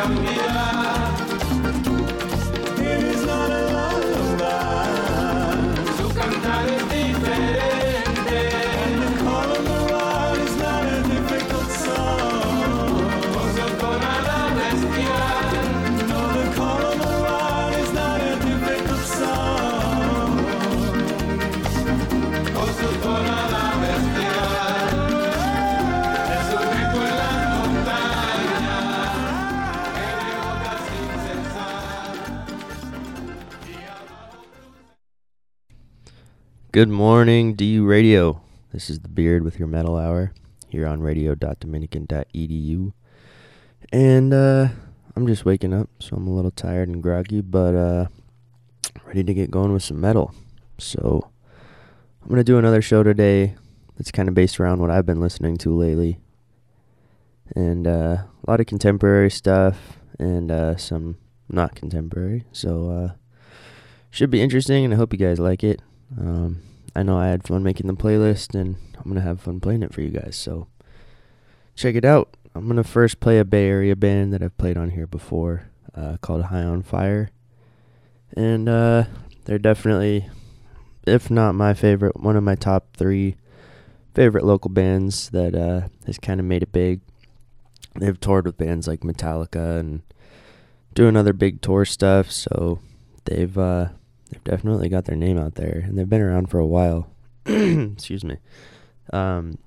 Good morning, DU Radio. This is The Beard with your Metal Hour here on radio.dominican.edu. And I'm just waking up, so I'm a little tired and groggy, but ready to get going with some metal. So I'm going to do another show today that's kind of based around what I've been listening to lately. And a lot of contemporary stuff and some not contemporary. So should be interesting, and I hope you guys like it. I know I had fun making the playlist, and I'm going to have fun playing it for you guys, so check it out. I'm going to first play a Bay Area band that I've played on here before, called High on Fire, and they're definitely, if not my favorite, one of my top 3 favorite local bands that has kind of made it big. They've toured with bands like Metallica and doing other big tour stuff, so they've definitely got their name out there, and they've been around for a while. Excuse me. Let's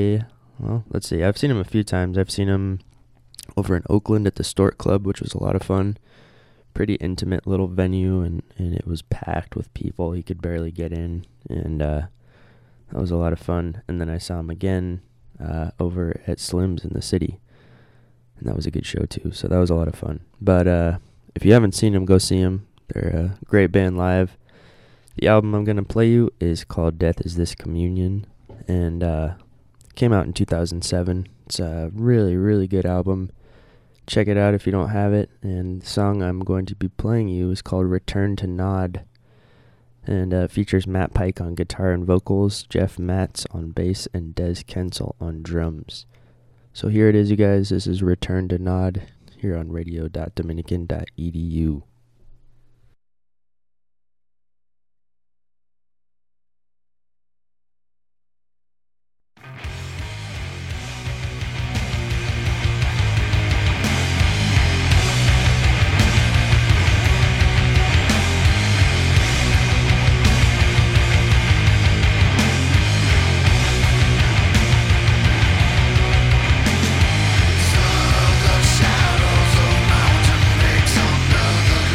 see. I've seen them a few times. I've seen them over in Oakland at the Stork Club, which was a lot of fun. Pretty intimate little venue, and it was packed with people. You could barely get in, and that was a lot of fun. And then I saw them again over at Slim's in the city, and that was a good show too. So that was a lot of fun. But if you haven't seen them, go see them. They're a great band live. The album I'm going to play you is called Death Is This Communion, and came out in 2007. It's a really, really good album. Check it out if you don't have it. And the song I'm going to be playing you is called Return to Nod, and features Matt Pike on guitar and vocals, Jeff Matz on bass, and Des Kensel on drums. So here it is, you guys. This is Return to Nod here on radio.dominican.edu. Shadows of mountain peaks under the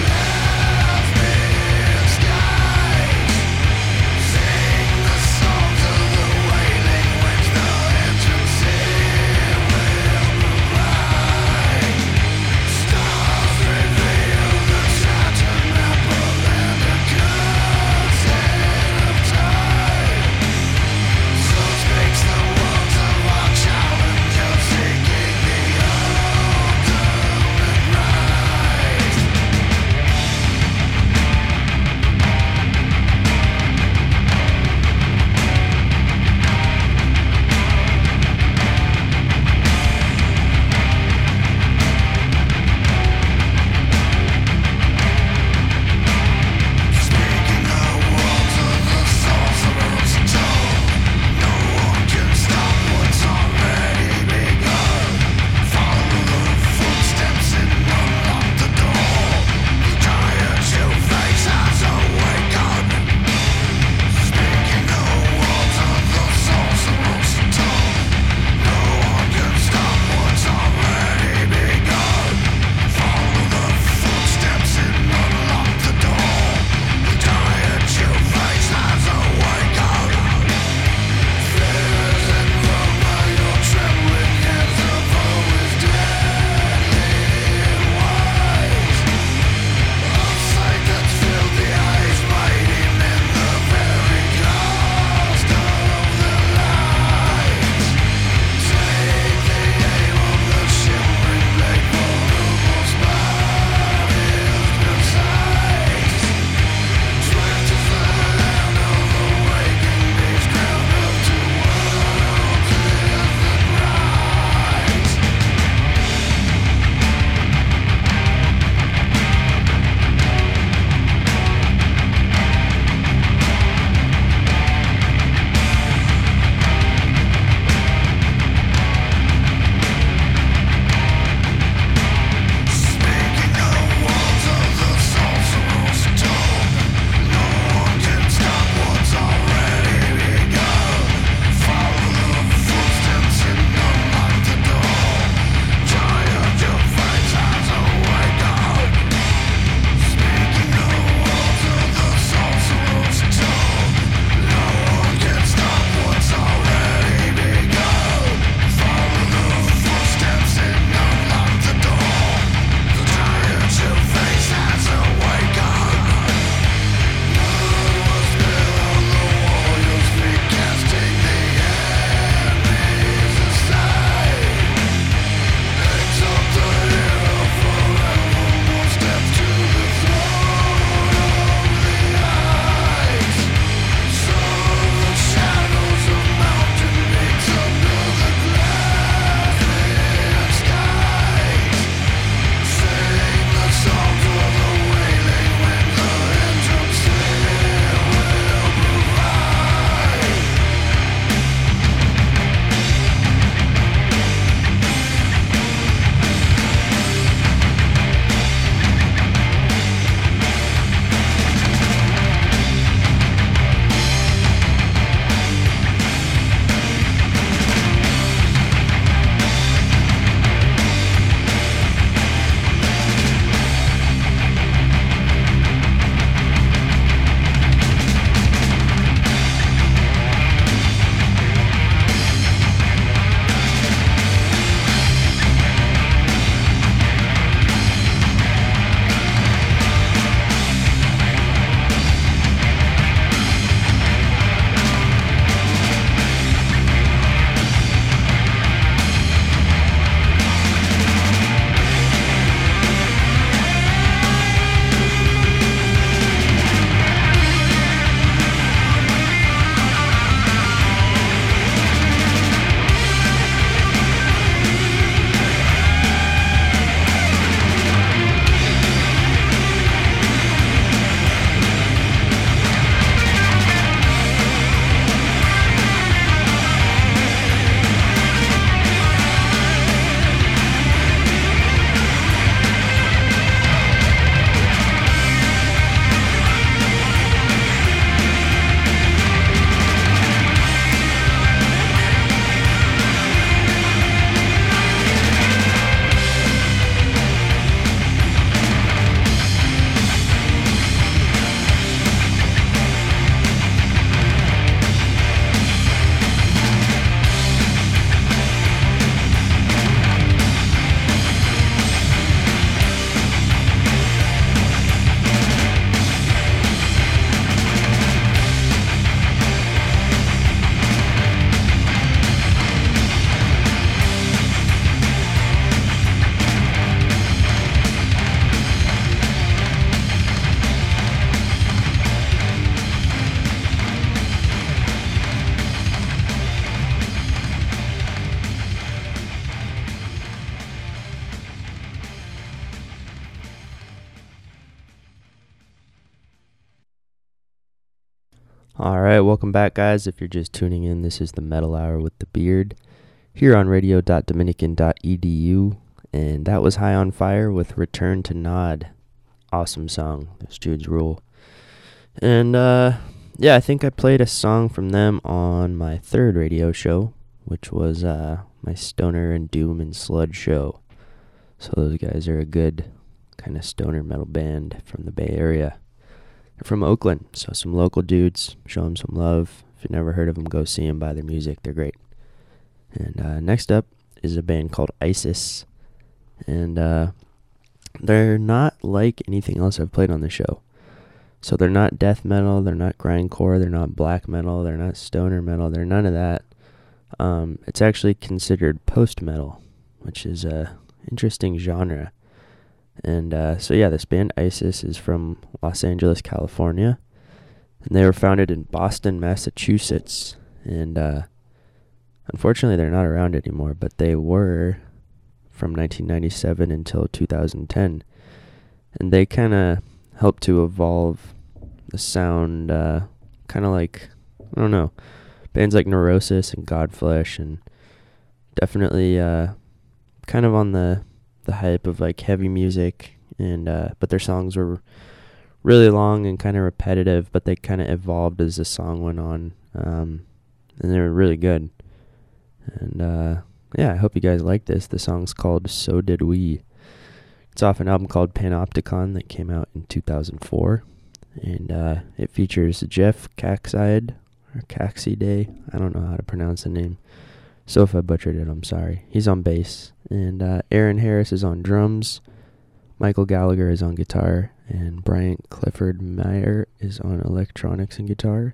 All right, welcome back, guys. If you're just tuning in, this is the Metal Hour with the Beard here on radio.dominican.edu, and that was High on Fire with Return to Nod. Awesome song. Those dudes rule. And I think I played a song from them on my third radio show, which was my Stoner and Doom and Sludge show. So those guys are a good kind of stoner metal band from the Bay Area. They're from Oakland, so some local dudes. Show them some love. If you've never heard of them, go see them, buy their music. They're great. And next up is a band called ISIS. And they're not like anything else I've played on the show. So they're not death metal, they're not grindcore, they're not black metal, they're not stoner metal, they're none of that. It's actually considered post-metal, which is a interesting genre. And this band ISIS is from Los Angeles, California, and they were founded in Boston, Massachusetts. And unfortunately, they're not around anymore, but they were from 1997 until 2010, and they kind of helped to evolve the sound, kind of like, I don't know, bands like Neurosis and Godflesh, and definitely kind of on the hype of like heavy music, and but their songs were really long and kind of repetitive, but they kind of evolved as the song went on, and they were really good. And I hope you guys like this. The song's called So Did We. It's off an album called Panopticon that came out in 2004, and it features Jeff Caxide, or Caxide, I don't know how to pronounce the name, so if I butchered it, I'm sorry. He's on bass, and Aaron Harris is on drums, Michael Gallagher is on guitar, and Bryant Clifford Meyer is on electronics and guitar,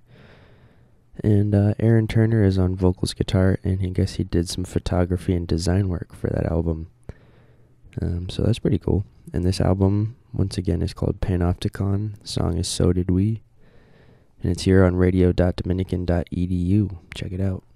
and Aaron Turner is on vocals, guitar, and I guess he did some photography and design work for that album. So that's pretty cool. And this album, once again, is called Panopticon. The song is So Did We, and it's here on radio.dominican.edu. Check it out.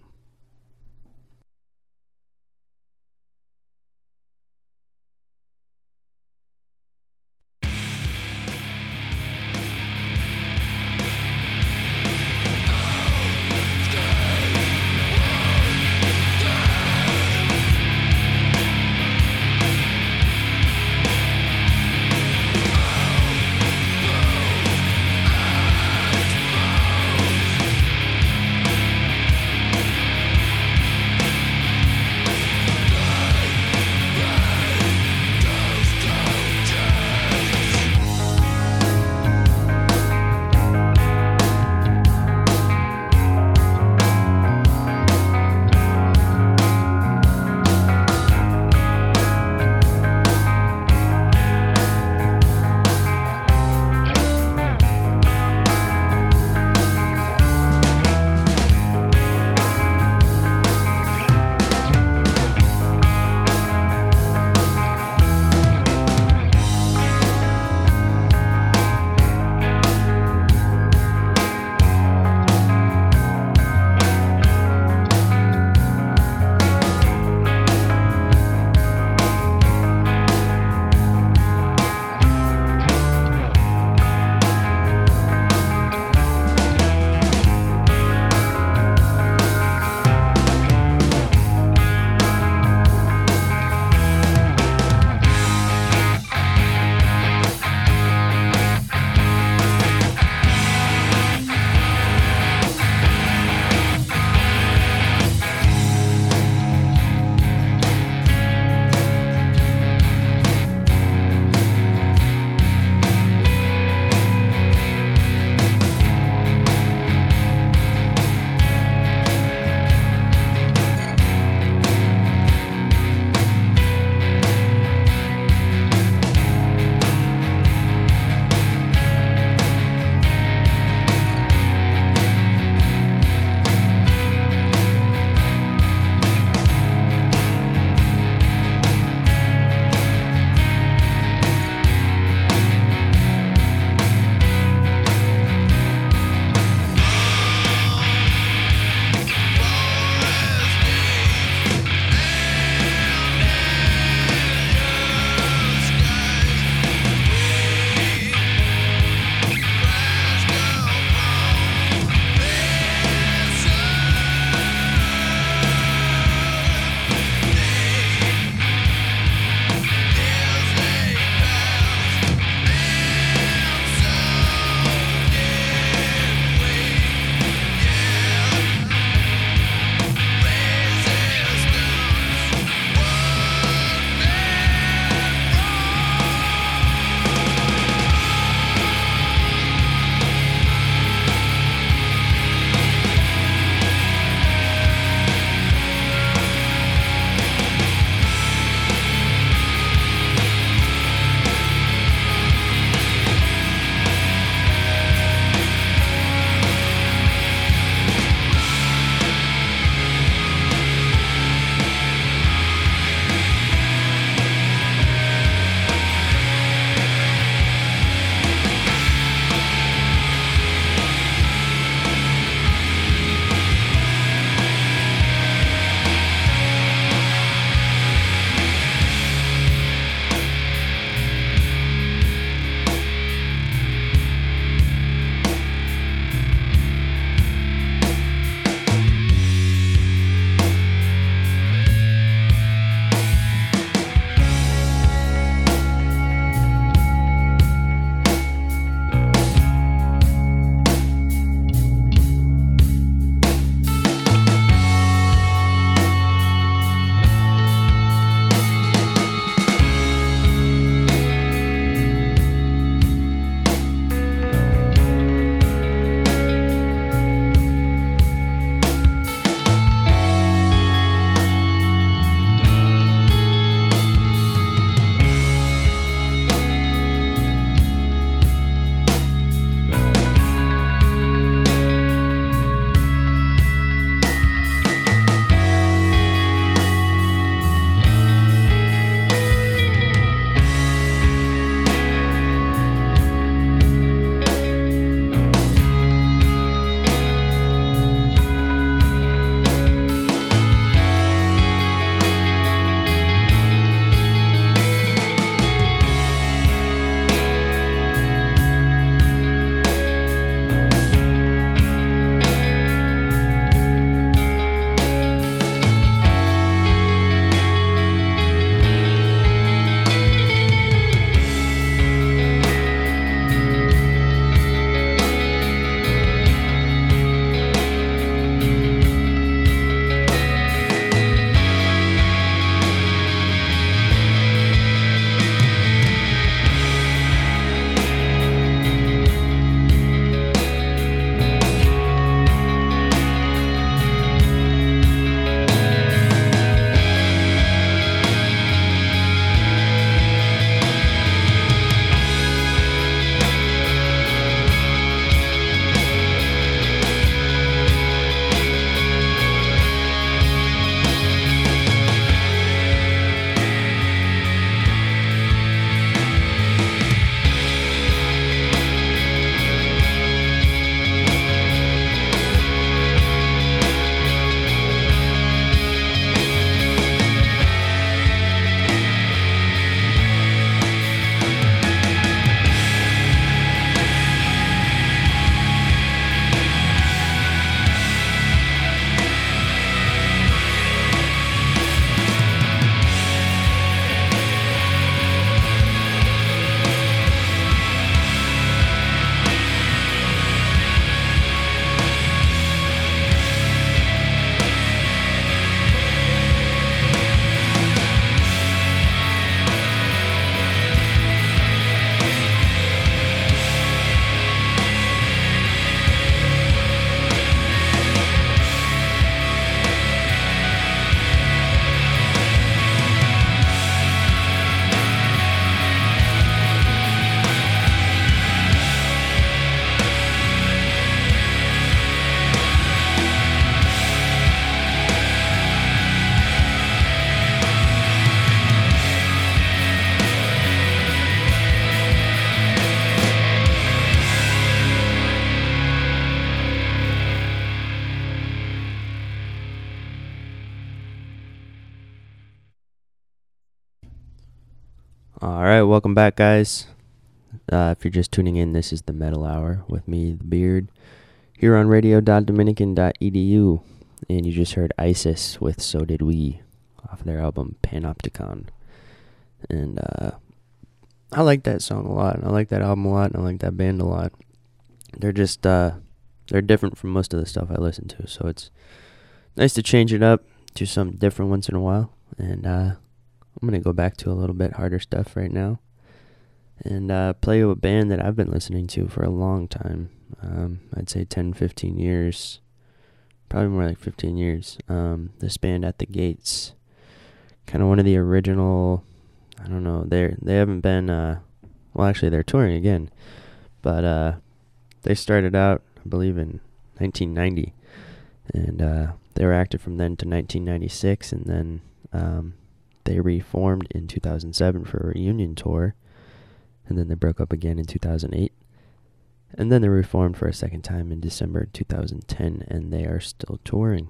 All right, welcome back, guys. If you're just tuning in, this is the Metal Hour with me, the Beard, here on radio.dominican.edu. And you just heard ISIS with So Did We off their album Panopticon. And I like that song a lot. I like that album a lot. And I like that band a lot. They're just, they're different from most of the stuff I listen to. So it's nice to change it up, do something different once in a while. And I'm going to go back to a little bit harder stuff right now. And play a band that I've been listening to for a long time. I'd say 10, 15 years. Probably more like 15 years. This band At the Gates. Kind of one of the original, I don't know, they haven't been, well actually they're touring again. But they started out, I believe, in 1990. And they were active from then to 1996. And then they reformed in 2007 for a reunion tour. And then they broke up again in 2008. And then they reformed for a second time in December 2010, and they are still touring.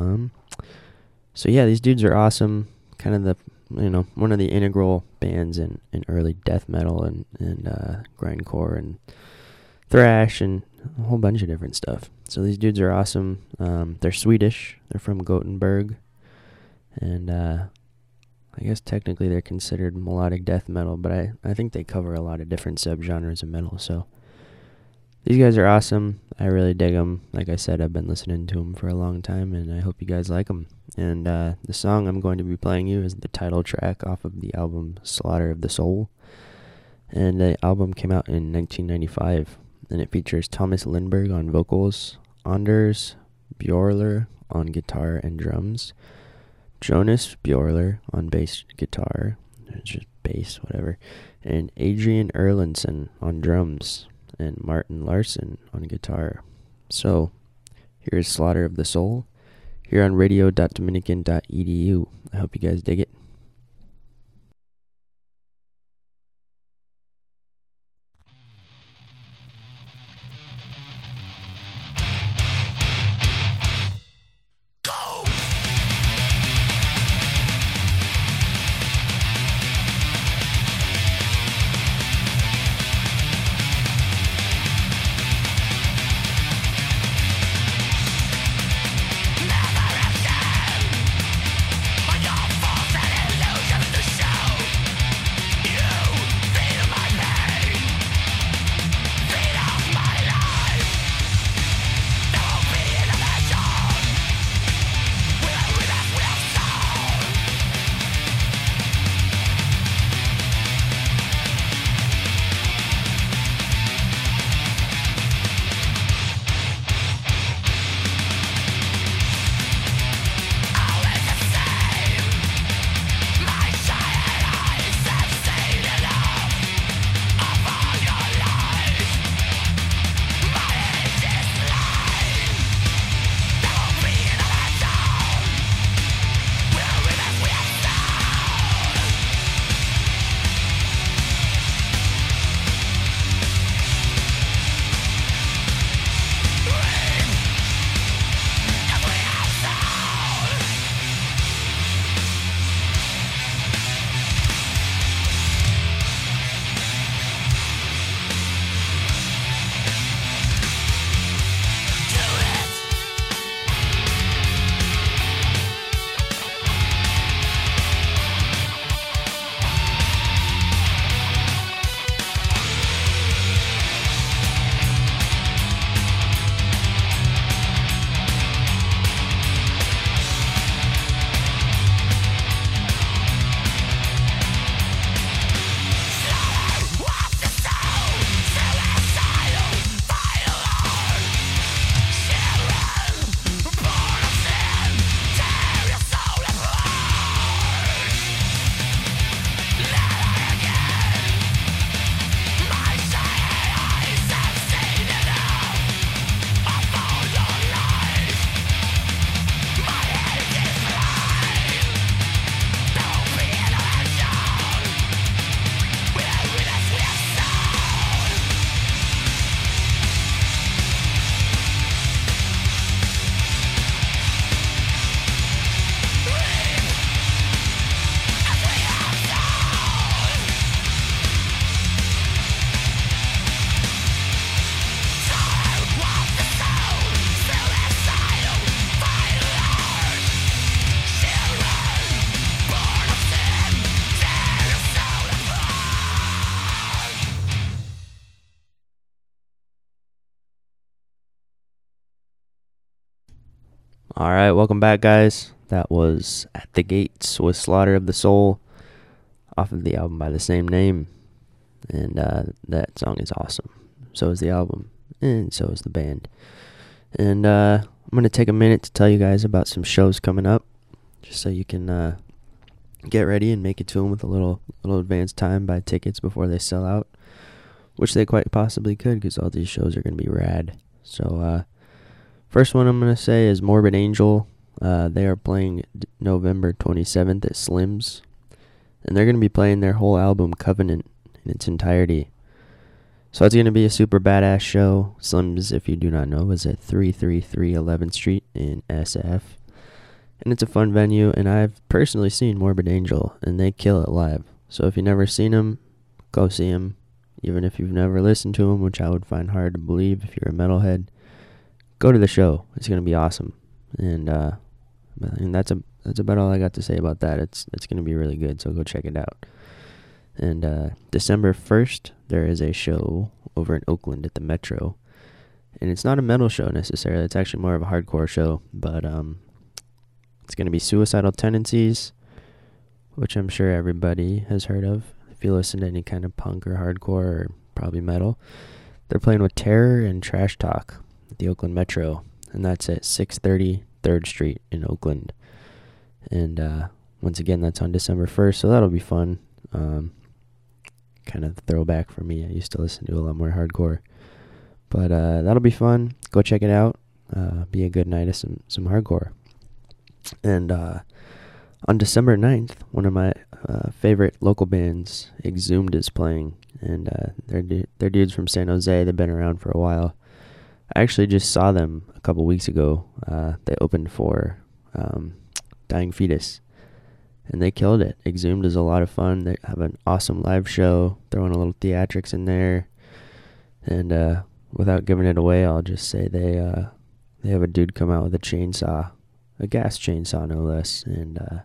So yeah, these dudes are awesome. Kind of one of the integral bands in early death metal and grindcore and thrash and a whole bunch of different stuff. So these dudes are awesome. They're Swedish. They're from Gothenburg. And I guess technically they're considered melodic death metal, but I think they cover a lot of different subgenres of metal. So these guys are awesome. I really dig them. Like I said, I've been listening to them for a long time, and I hope you guys like them. And the song I'm going to be playing you is the title track off of the album Slaughter of the Soul. And the album came out in 1995, and it features Thomas Lindberg on vocals, Anders Bjorler on guitar and drums, Jonas Bjorler on bass guitar, just bass, whatever, and Adrian Erlandson on drums, and Martin Larson on guitar. So, here's Slaughter of the Soul, here on radio.dominican.edu. I hope you guys dig it. Never again, but your force All right, welcome back, guys. That was At the Gates with Slaughter of the Soul off of the album by the same name. And that song is awesome. So is the album, and so is the band. And I'm going to take a minute to tell you guys about some shows coming up, just so you can get ready and make it to them with a little advance time, buy tickets before they sell out, which they quite possibly could, because all these shows are going to be rad. So first one I'm going to say is Morbid Angel. They are playing November 27th at Slim's, and they're going to be playing their whole album Covenant in its entirety. So it's going to be a super badass show. Slim's, if you do not know, is at 333 11th Street in SF. And it's a fun venue, and I've personally seen Morbid Angel, and they kill it live. So if you've never seen them, go see them. Even if you've never listened to them, which I would find hard to believe if you're a metalhead, go to the show. It's going to be awesome. And that's about all I got to say about that. It's going to be really good, so go check it out. And December 1st, there is a show over in Oakland at the Metro. And it's not a metal show necessarily. It's actually more of a hardcore show. But it's going to be Suicidal Tendencies, which I'm sure everybody has heard of. If you listen to any kind of punk or hardcore or probably metal. They're playing with Terror and Trash Talk at the Oakland Metro. And that's at 630 3rd Street in Oakland. And once again, that's on December 1st, so that'll be fun. Kind of throwback for me. I used to listen to a lot more hardcore. But that'll be fun. Go check it out. Be a good night of some hardcore. And on December 9th, one of my favorite local bands, Exhumed, is playing. And they're dudes from San Jose. They've been around for a while. I actually just saw them a couple weeks ago. They opened for Dying Fetus, and they killed it. Exhumed is a lot of fun. They have an awesome live show, throwing a little theatrics in there. And without giving it away, I'll just say they have a dude come out with a chainsaw, a gas chainsaw no less, and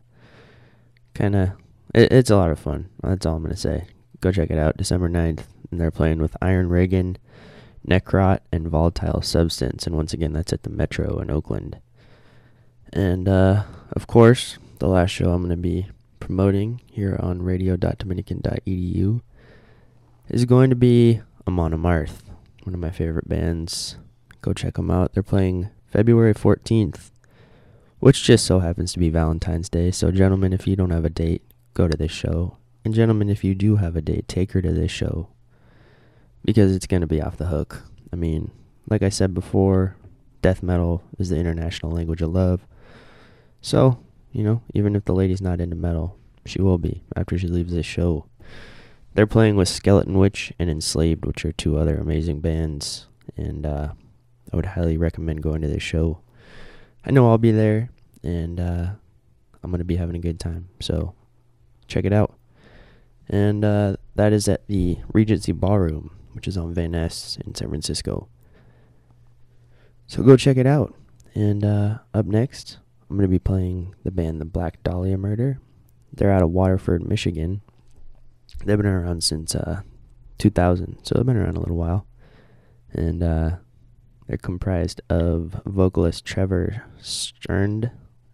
it's a lot of fun. That's all I'm going to say. Go check it out, December 9th, and they're playing with Iron Reagan, Necrot, and Volatile Substance, and once again, that's at the Metro in Oakland. And, of course, the last show I'm going to be promoting here on radio.dominican.edu is going to be Amon Amarth, one of my favorite bands. Go check them out. They're playing February 14th, which just so happens to be Valentine's Day. So, gentlemen, if you don't have a date, go to this show. And, gentlemen, if you do have a date, take her to this show, because it's going to be off the hook. I mean, like I said before, death metal is the international language of love. So, even if the lady's not into metal, she will be after she leaves this show. They're playing with Skeleton Witch and Enslaved, which are two other amazing bands. And I would highly recommend going to this show. I know I'll be there, and I'm going to be having a good time. So, check it out. And that is at the Regency Ballroom, which is on Van Ness in San Francisco. So go check it out. And up next, I'm going to be playing the band The Black Dahlia Murder. They're out of Waterford, Michigan. They've been around since 2000, so they've been around a little while. And they're comprised of vocalist Trevor Strad,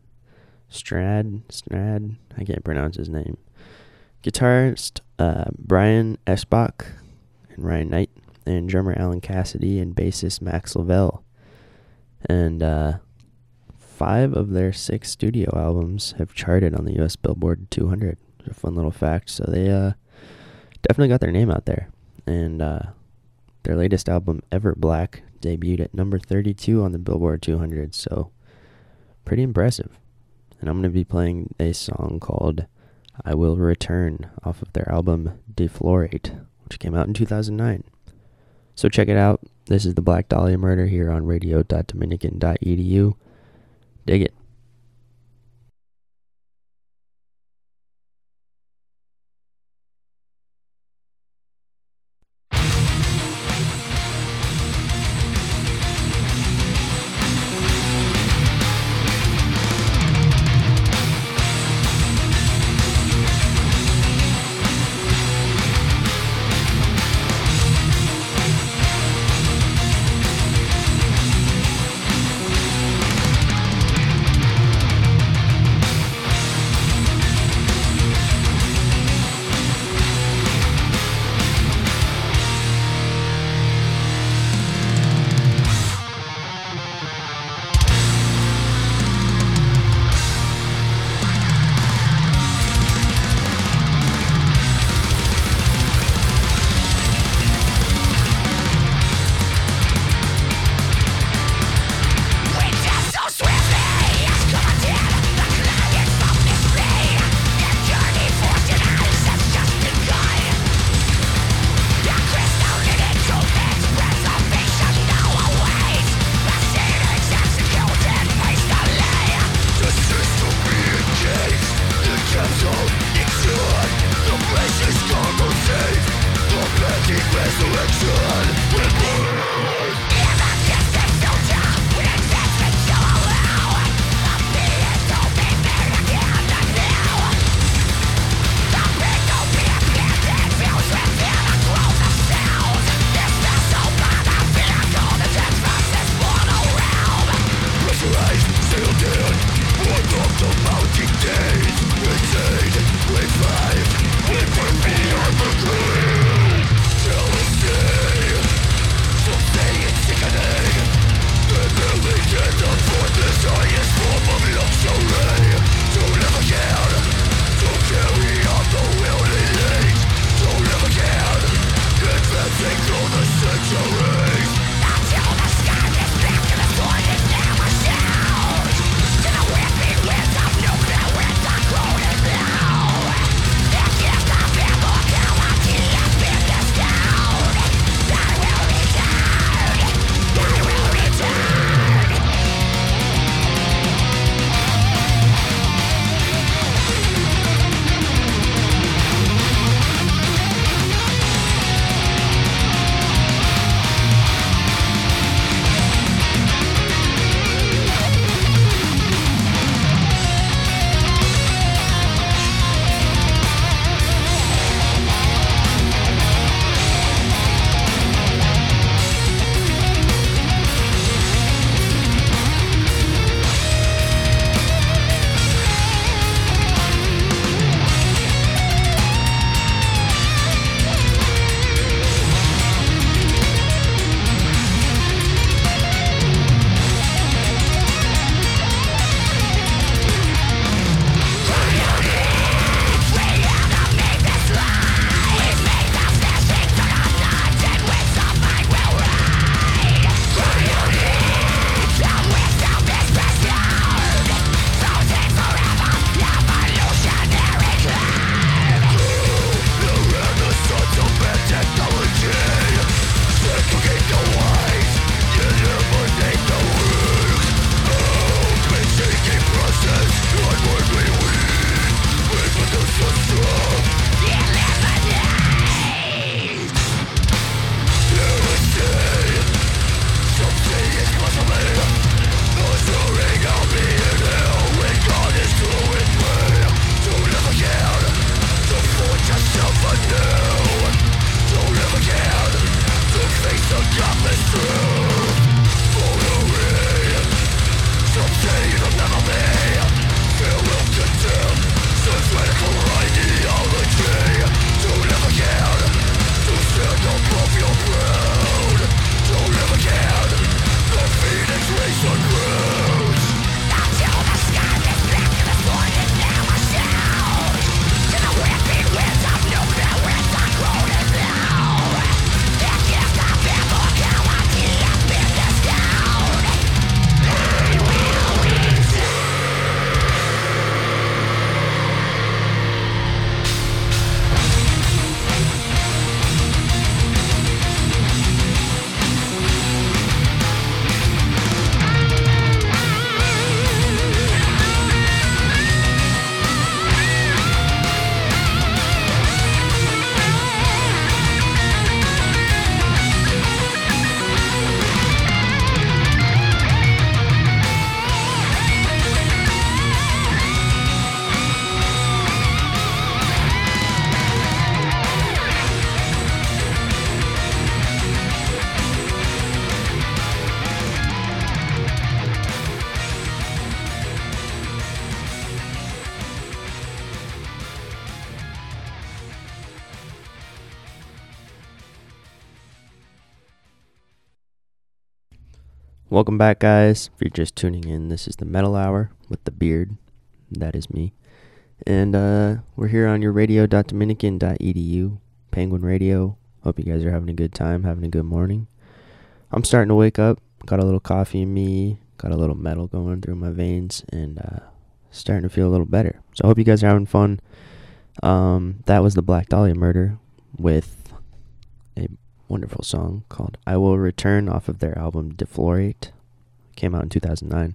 I can't pronounce his name. Guitarist Brian Esbach and Ryan Knight, and drummer Alan Cassidy, and bassist Max Lavelle. And 5 of their 6 studio albums have charted on the US Billboard 200. It's a fun little fact. So they definitely got their name out there. And their latest album, Ever Black, debuted at number 32 on the Billboard 200. So pretty impressive. And I'm going to be playing a song called I Will Return off of their album Deflorate, which came out in 2009. So check it out. This is the Black Dahlia Murder here on radio.dominican.edu. Dig it. Welcome back, guys. If you're just tuning in, this is the Metal Hour with the Beard. That is me. And we're here on your radio.dominican.edu, Penguin Radio. Hope you guys are having a good time, having a good morning. I'm starting to wake up. Got a little coffee in me, got a little metal going through my veins, and starting to feel a little better. So I hope you guys are having fun. That was the Black Dahlia Murder with a wonderful song called I Will Return off of their album Deflorate. Came out in 2009.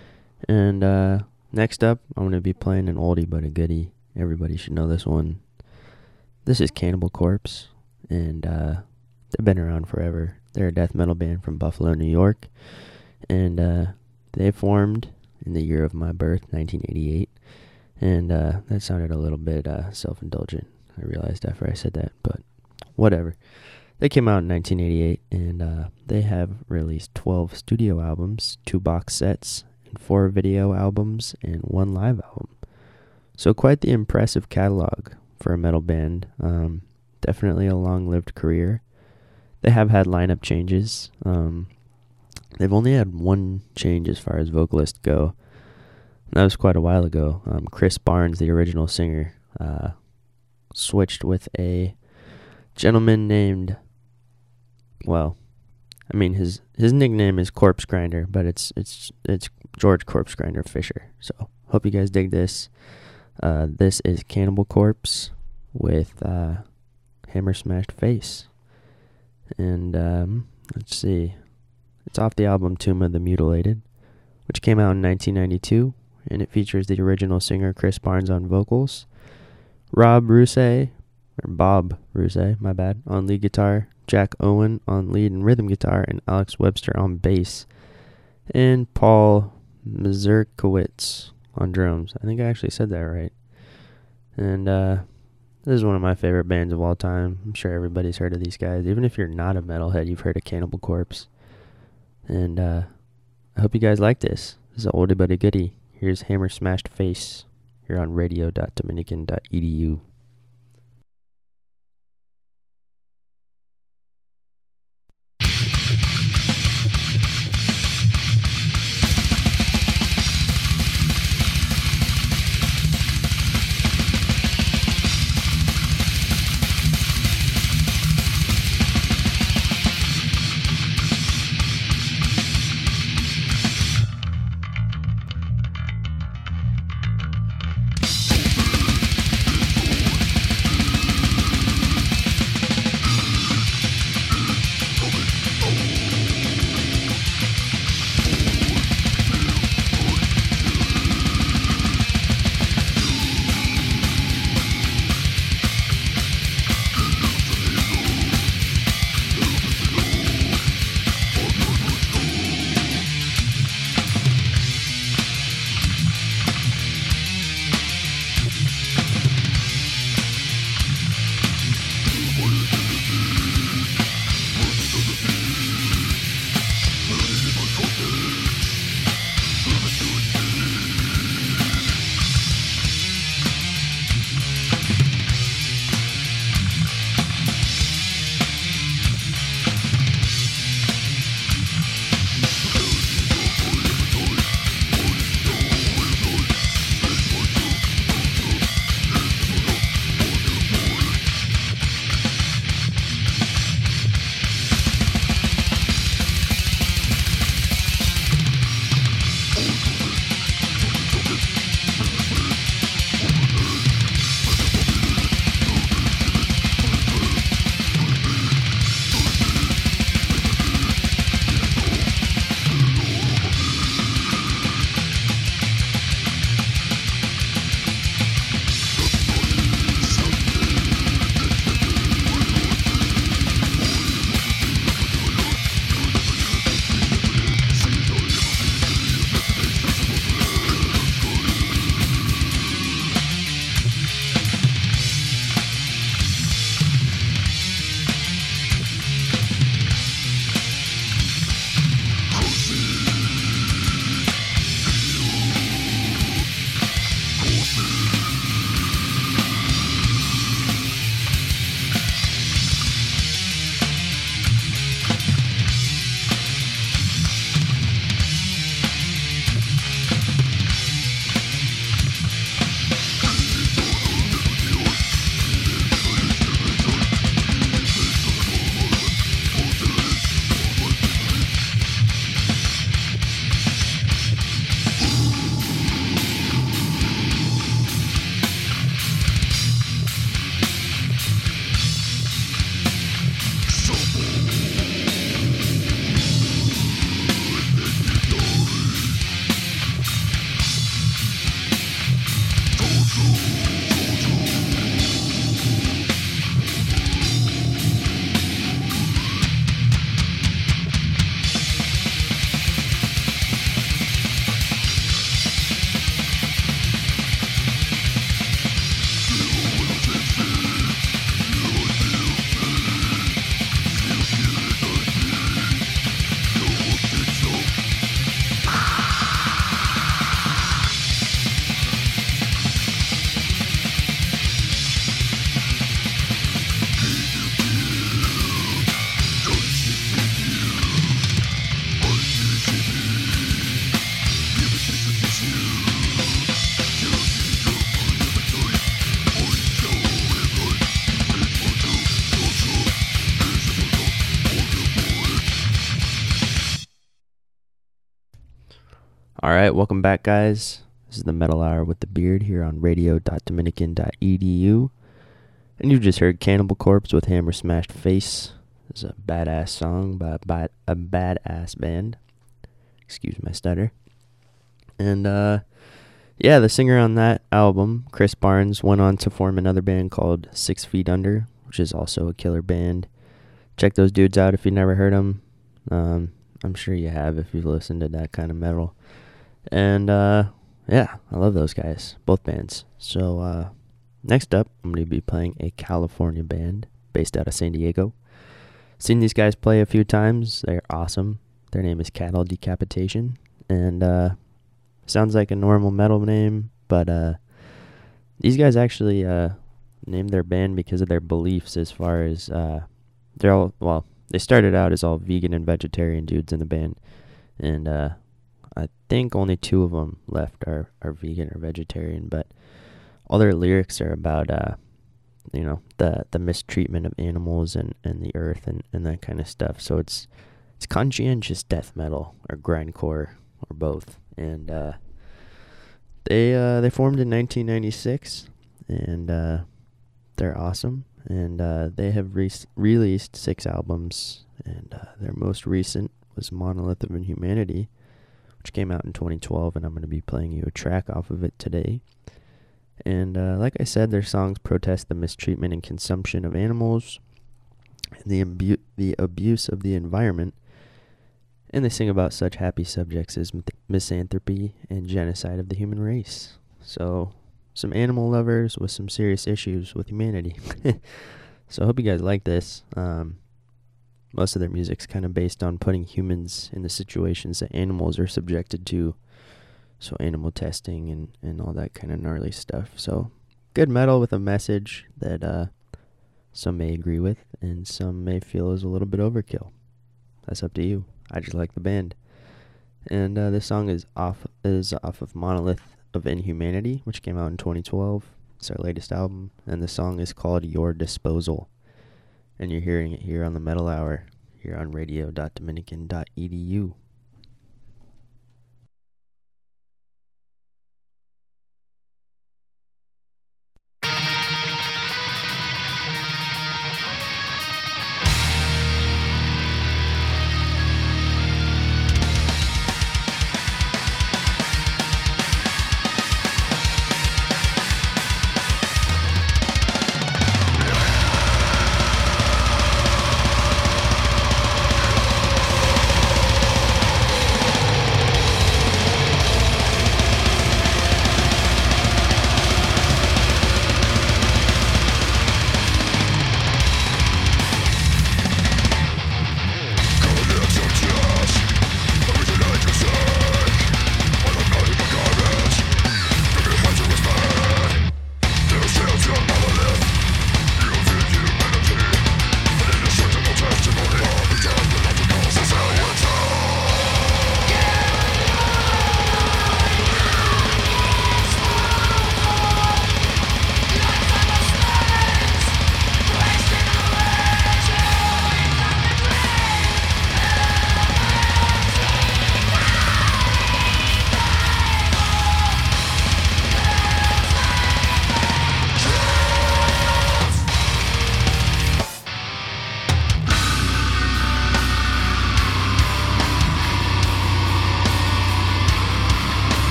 And next up, I'm going to be playing an oldie but a goodie. Everybody should know this one. This is Cannibal Corpse, and they've been around forever. They're a death metal band from Buffalo, New York, and they formed in the year of my birth, 1988, and that sounded a little bit self-indulgent. I realized after I said that, but whatever. They came out in 1988, and they have released 12 studio albums, 2 box sets, and 4 video albums, and 1 live album. So quite the impressive catalog for a metal band. Definitely a long-lived career. They have had lineup changes. They've only had 1 change as far as vocalists go. That was quite a while ago. Chris Barnes, the original singer, switched with a gentleman named... Well, I mean his nickname is Corpse Grinder, but it's George Corpse Grinder Fisher. So hope you guys dig this. This is Cannibal Corpse with Hammer Smashed Face, and let's see, it's off the album Tomb of the Mutilated, which came out in 1992, and it features the original singer Chris Barnes on vocals, Bob Rousay, my bad, on lead guitar, Jack Owen on lead and rhythm guitar, and Alex Webster on bass, and Paul Mazurkiewicz on drums. I think I actually said that right. And this is one of my favorite bands of all time. I'm sure everybody's heard of these guys. Even if you're not a metalhead, you've heard of Cannibal Corpse. And I hope you guys like this. This is an oldie but a goodie. Here's Hammer Smashed Face here on radio.dominican.edu. All right, welcome back, guys. This is the Metal Hour with the Beard here on radio.dominican.edu. And you just heard Cannibal Corpse with Hammer Smashed Face. It's a badass song by a badass band. Excuse my stutter. And, yeah, the singer on that album, Chris Barnes, went on to form another band called 6 Feet Under, which is also a killer band. Check those dudes out if you've never heard them. I'm sure you have if you've listened to that kind of metal. And, yeah, I love those guys, both bands. So, next up, I'm going to be playing a California band based out of San Diego. Seen these guys play a few times. They're awesome. Their name is Cattle Decapitation. And, sounds like a normal metal name, but, these guys actually, named their band because of their beliefs as far as, they started out as all vegan and vegetarian dudes in the band. And, I think only 2 of them left are vegan or vegetarian, but all their lyrics are about, the mistreatment of animals and the earth and that kind of stuff. So it's conscientious death metal or grindcore or both. And they formed in 1996, and they're awesome. And they have released 6 albums, and their most recent was Monolith of Inhumanity, which came out in 2012, and I'm going to be playing you a track off of it today. And like I said, their songs protest the mistreatment and consumption of animals, and the abuse of the environment, and they sing about such happy subjects as misanthropy and genocide of the human race. So, some animal lovers with some serious issues with humanity. So I hope you guys like this. Most of their music's kind of based on putting humans in the situations that animals are subjected to. So animal testing and all that kind of gnarly stuff. So good metal with a message that some may agree with and some may feel is a little bit overkill. That's up to you. I just like the band. And this song is off of Monolith of Inhumanity, which came out in 2012. It's our latest album, and the song is called Your Disposal. And you're hearing it here on the Metal Hour, here on radio.dominican.edu.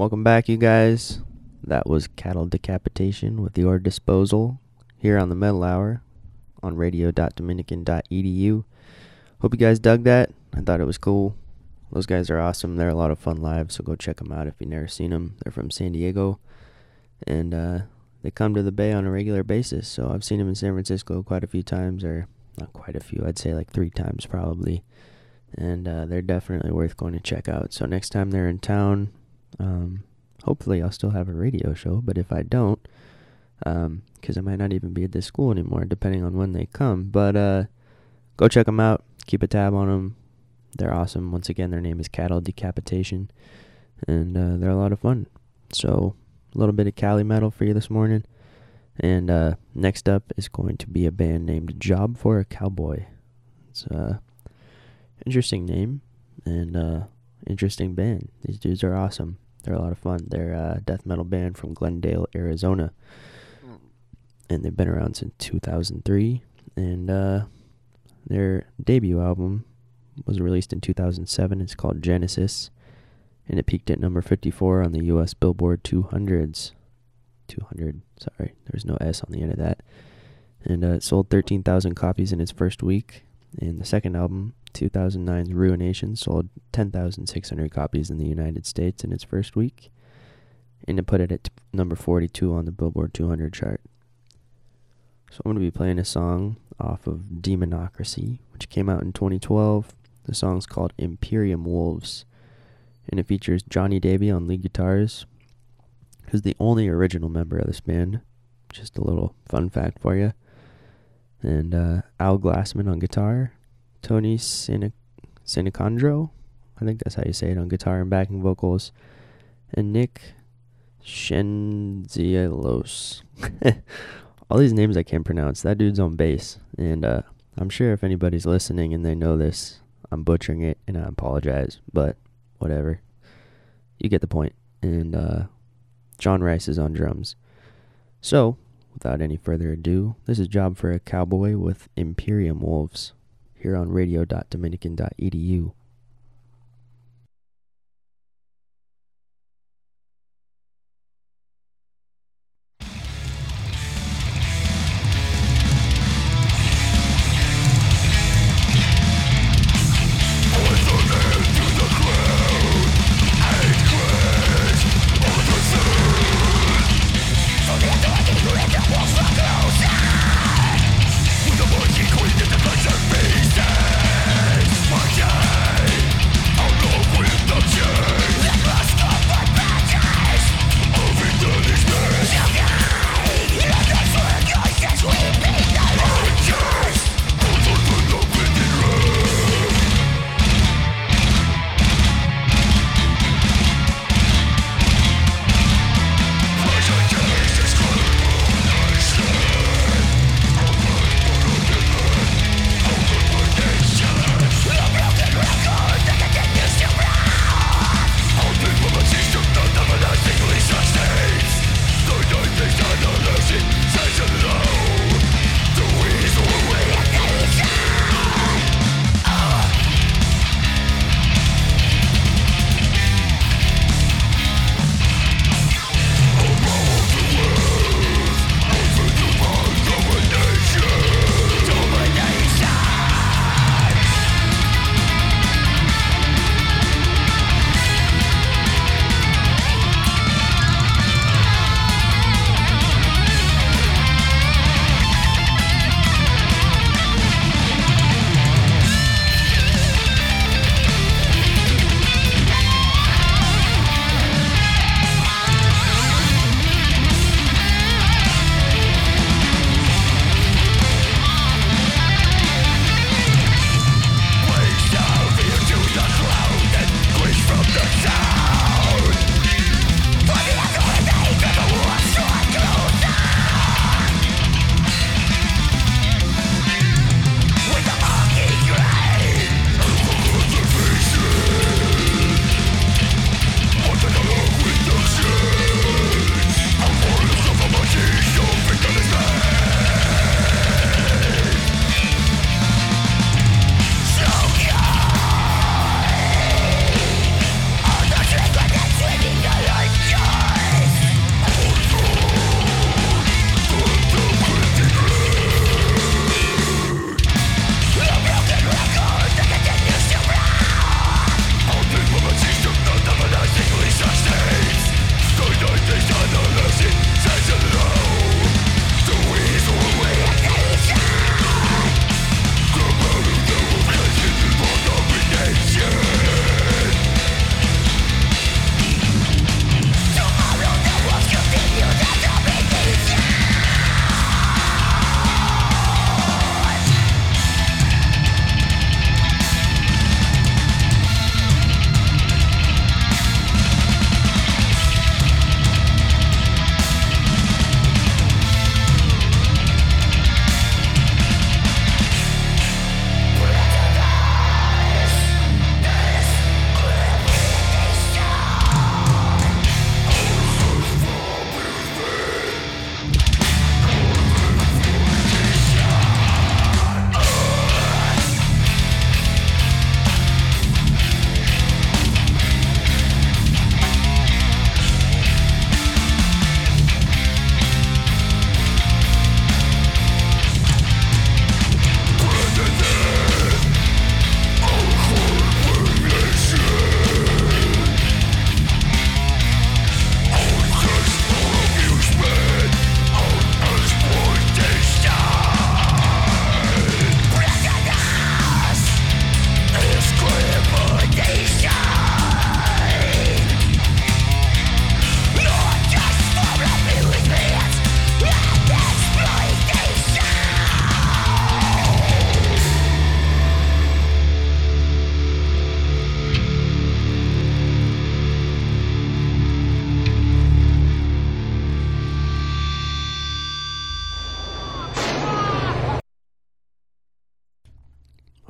Welcome back, you guys. That was Cattle Decapitation with Your Disposal here on the Metal Hour on radio.dominican.edu. Hope you guys dug that. I thought it was cool. Those guys are awesome. They're a lot of fun live, so go check them out if you've never seen them. They're from San Diego, and they come to the Bay on a regular basis. So I've seen them in San Francisco quite a few times, or not quite a few. I'd say like 3 times probably. And they're definitely worth going to check out. So next time they're in town, hopefully I'll still have a radio show. But if I don't, because I might not even be at this school anymore, depending on when they come. But go check them out. Keep a tab on them. They're awesome. Once again, their name is Cattle Decapitation. And they're a lot of fun. So a little bit of Cali metal for you this morning. And next up is going to be a band named Job for a Cowboy. It's interesting name and interesting band. These dudes are awesome. They're a lot of fun. They're a death metal band from Glendale, Arizona, and they've been around since 2003. And their debut album was released in 2007. It's called Genesis, and it peaked at number 54 on the U.S. Billboard 200. Sorry, there's no S on the end of that. And it sold 13,000 copies in its first week. And the second album, 2009's Ruination, sold 10,600 copies in the United States in its first week, and it put it at number 42 on the Billboard 200 chart. So I'm going to be playing a song off of Demonocracy, which came out in 2012. The song's called Imperium Wolves, and it features Johnny Davey on lead guitars, who's the only original member of this band. Just a little fun fact for you. And Al Glassman on guitar, Tony Sinacandro, I think that's how you say it, on guitar and backing vocals, and Nick Shenzialos. All these names I can't pronounce. That dude's on bass, and I'm sure if anybody's listening and they know this, I'm butchering it, and I apologize, but whatever. You get the point. And John Rice is on drums. So, without any further ado, this is Job for a Cowboy with Imperium Wolves here on radio.dominican.edu. With the voice equal to the bunch of pieces.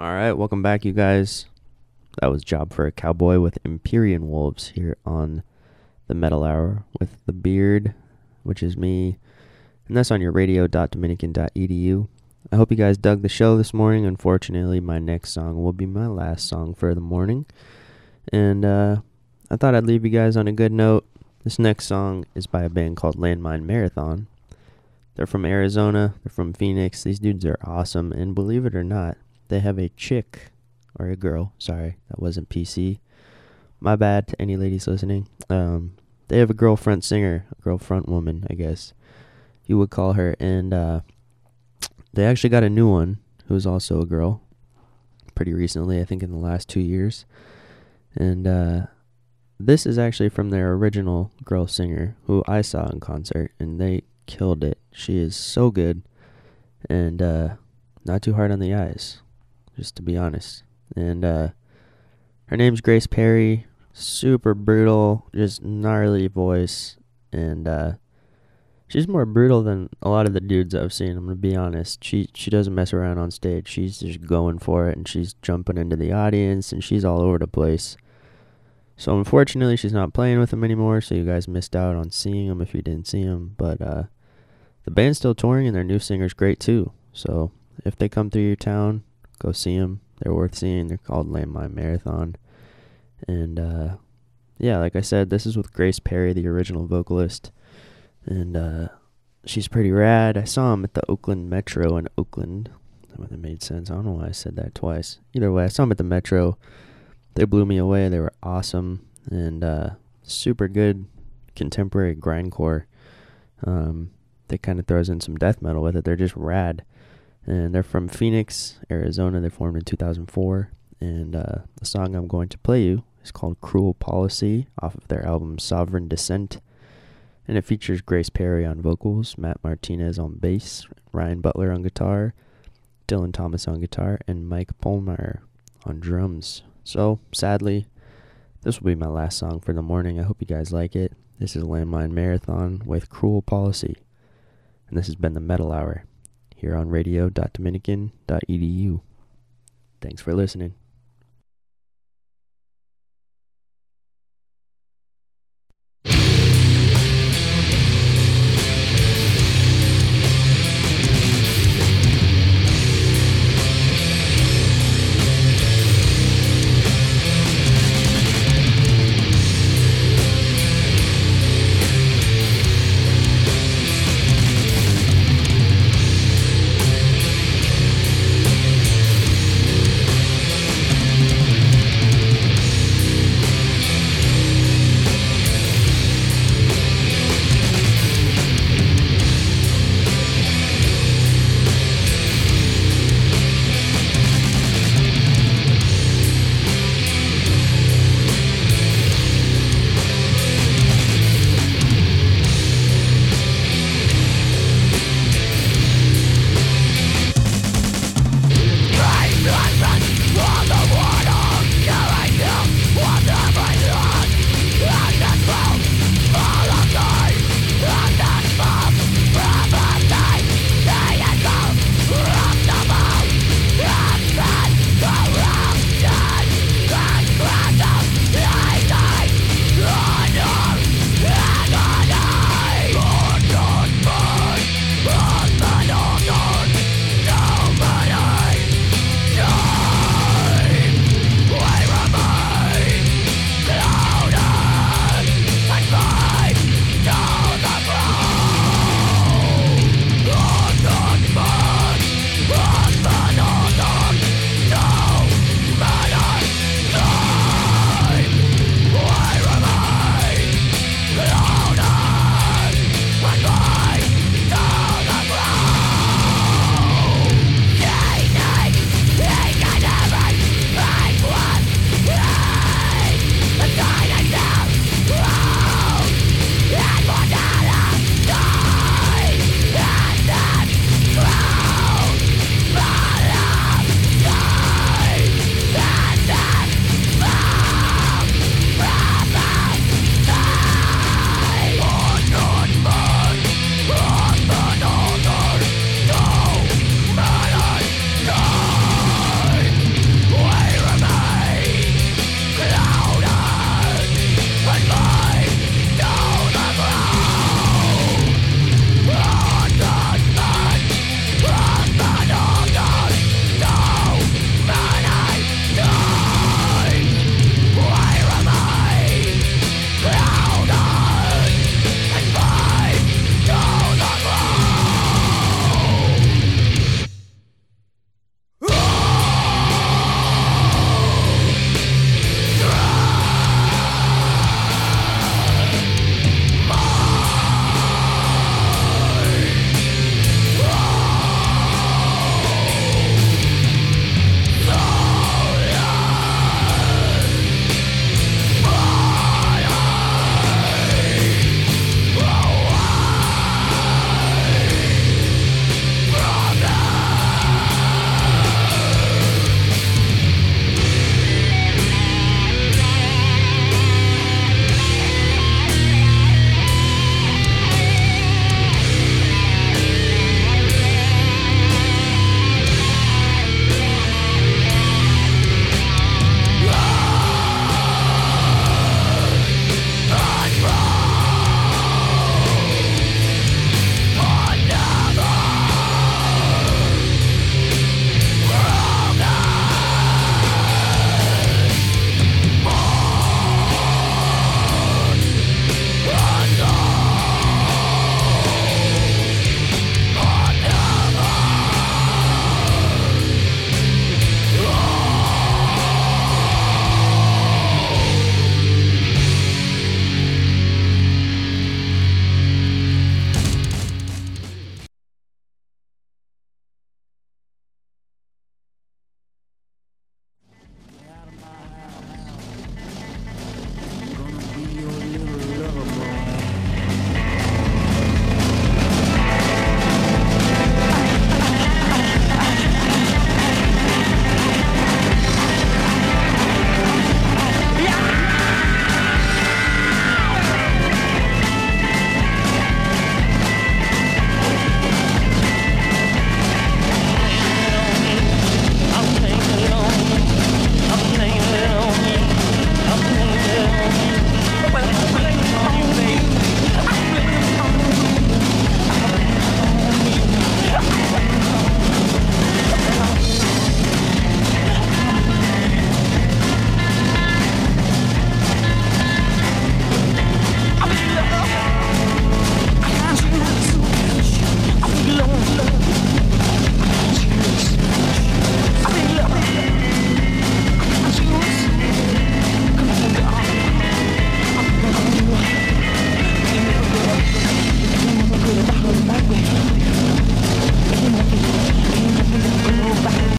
Alright, welcome back, you guys. That was Job for a Cowboy with Empyrean Wolves here on the Metal Hour with the Beard, which is me. And that's on your radio.dominican.edu. I hope you guys dug the show this morning. Unfortunately, my next song will be my last song for the morning. And I thought I'd leave you guys on a good note. This next song is by a band called Landmine Marathon. They're from Arizona. They're from Phoenix. These dudes are awesome. And believe it or not, they have a chick, or a girl. Sorry, that wasn't PC. My bad to any ladies listening. They have a girl front singer, a girl front woman, I guess you would call her. And they actually got a new one who's also a girl pretty recently, I think in the last 2 years. And this is actually from their original girl singer who I saw in concert, and they killed it. She is so good and not too hard on the eyes, just to be honest. And her name's Grace Perry. Super brutal, just gnarly voice, and she's more brutal than a lot of the dudes I've seen. I'm gonna be honest. She doesn't mess around on stage. She's just going for it, and she's jumping into the audience, and she's all over the place. So unfortunately, she's not playing with them anymore. So you guys missed out on seeing them if you didn't see them. But the band's still touring, and their new singer's great too. So if they come through your town, go see them. They're worth seeing. They're called Landmine Marathon. And yeah, like I said, this is with Grace Perry, the original vocalist. And she's pretty rad. I saw him at the Oakland Metro in Oakland. That would have made sense. I don't know why I said that twice. Either way, I saw him at the Metro. They blew me away. They were awesome. And super good contemporary grindcore. They kind of throws in some death metal with it. They're just rad. And they're from Phoenix, Arizona. They formed in 2004. And the song I'm going to play you is called Cruel Policy off of their album Sovereign Descent. And it features Grace Perry on vocals, Matt Martinez on bass, Ryan Butler on guitar, Dylan Thomas on guitar, and Mike Polmeyer on drums. So, sadly, this will be my last song for the morning. I hope you guys like it. This is Landmine Marathon with Cruel Policy. And this has been the Metal Hour here on radio.dominican.edu. Thanks for listening.